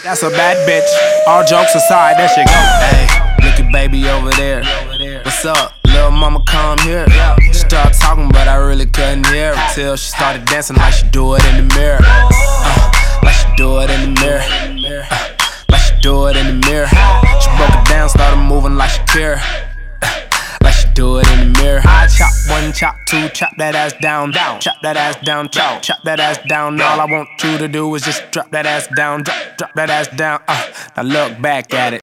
That's a bad bitch. All jokes aside, there she go. Hey, look at baby over there. What's up? Little mama come here. She started talking, but I really couldn't hear her till she started dancing like she do it in the mirror. Like she do it in the mirror. Like she do it in the mirror. She broke it down, started moving like she care. Like she do it in the mirror. I chop one, chop two, chop that ass down, down. Chop that ass down, chop that ass down. All I want you to do is just drop that ass down, drop that ass down. Now look back at it.